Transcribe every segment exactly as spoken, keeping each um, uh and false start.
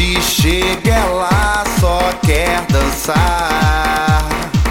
noite chega, ela só quer dançar.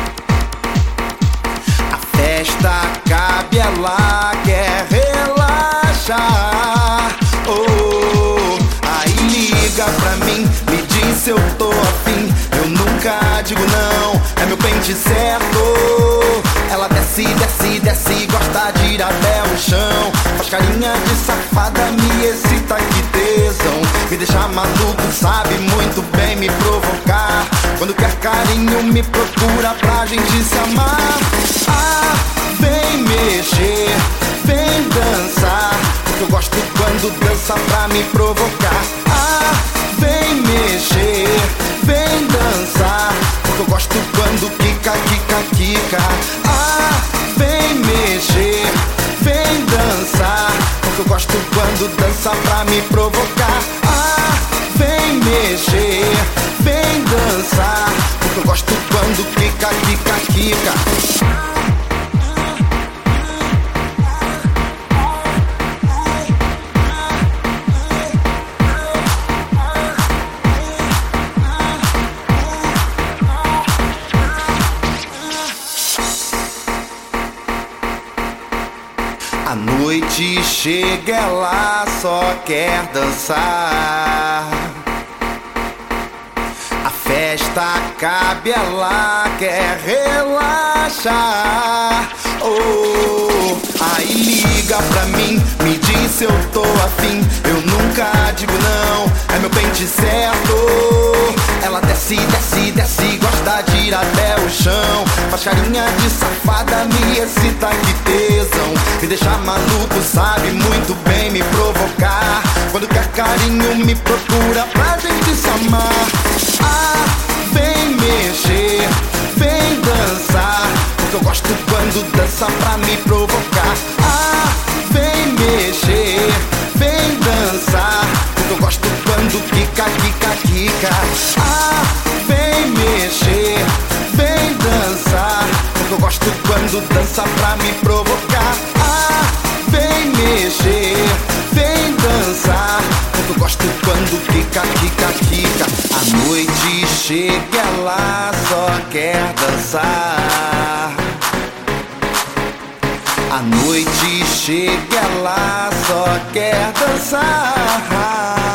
A festa cabe, ela quer relaxar. Oh, aí liga pra mim, me diz se eu tô afim. Eu nunca digo não, é meu pente certo. Ela desce, desce, desce, gosta de ir até o chão. Faz carinha de safada, me excita, que tesão. Me deixa maluco, sabe muito bem me provocar. Quando quer carinho me procura pra gente se amar. Ah, vem mexer, vem dançar, porque eu gosto quando dança pra me provocar. Ah, vem mexer, vem dançar, porque eu gosto quando quica, quica, quica. Ah, vem mexer, vem dançar, porque eu gosto quando dança pra me provocar. Ah, vem mexer, vem dançar, porque eu gosto quando quica, quica, quica. A noite chega, ela só quer dançar. A festa cabe, ela quer relaxar. Oh, aí liga pra mim, me diz se eu tô afim. Eu nunca digo não, é meu pente certo. Ela desce, desce, desce, gosta de ir até o chão. Faz carinha de safada, me excita, que tesão. Me deixa maluco, sabe muito bem me provocar. Quando quer carinho me procura pra gente se amar. Ah, vem mexer, vem dançar, porque eu gosto quando dança pra me provocar. Ah, vem mexer, vem dançar, porque eu gosto quando quica, quica, quica. Ah, vem mexer, vem dançar, porque eu gosto quando dança pra me provocar. Ah, vem mexer, vem dançar, porque eu gosto quando quica, quica, quica. A noite chega, ela só quer dançar. A noite chega, ela só quer dançar.